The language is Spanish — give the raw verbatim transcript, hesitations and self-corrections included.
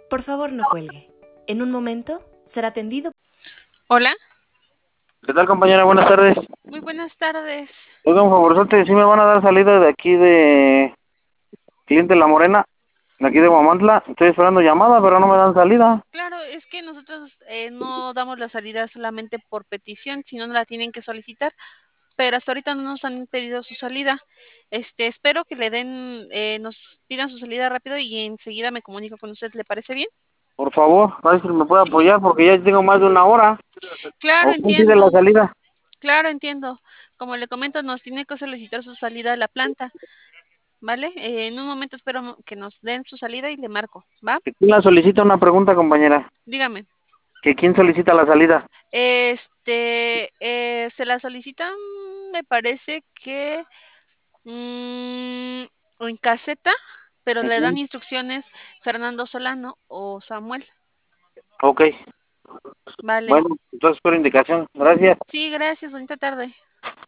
Por favor, no cuelgue. En un momento será atendido. Hola, ¿Qué tal, compañera? Buenas tardes. muy buenas tardes. Oiga, un favorzote, ¿sí me van a dar salida de aquí de Cliente La Morena, de aquí de Guamantla? Estoy esperando llamada, pero no me dan salida. Claro, es que nosotros eh, no damos la salida solamente por petición, sino la tienen que solicitar, pero hasta ahorita no nos han pedido su salida. Este, espero que le den, eh, nos pidan su salida rápido y enseguida me comunico con usted. ¿Le parece bien? Por favor, a ver si me puede apoyar, porque ya tengo más de una hora. Claro, ¿O quién pide la entiendo, salida? claro, entiendo. Como le comento, nos tiene que solicitar su salida a la planta, ¿vale? Eh, en un momento espero que nos den su salida y le marco, ¿va? ¿Que ¿Quién la solicita? Una pregunta, compañera. Dígame. ¿Que quién solicita la salida? Este, eh, se la solicitan, me parece que mm, o en caseta, pero le dan Ujú. instrucciones Fernando Solano o Samuel. Ok, Vale. bueno, entonces espero indicación. Gracias. Sí, gracias, bonita tarde.